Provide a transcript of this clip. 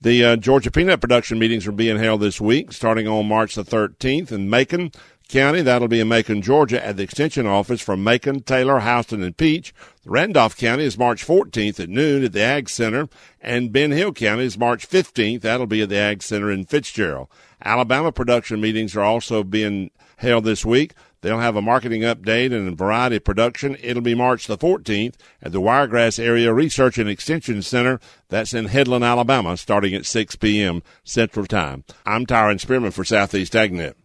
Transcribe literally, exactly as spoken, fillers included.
The uh, Georgia peanut production meetings are being held this week, starting on March the thirteenth in Macon County. That'll be in Macon, Georgia, at the Extension Office from Macon, Taylor, Houston, and Peach. Randolph County is March fourteenth at noon at the Ag Center, and Ben Hill County is March fifteenth. That'll be at the Ag Center in Fitzgerald. Alabama production meetings are also being held this week. They'll have a marketing update and a variety of production. It'll be March the fourteenth at the Wiregrass Area Research and Extension Center. That's in Headland, Alabama, starting at six p.m. Central Time. I'm Tyron Spearman for Southeast AgNet.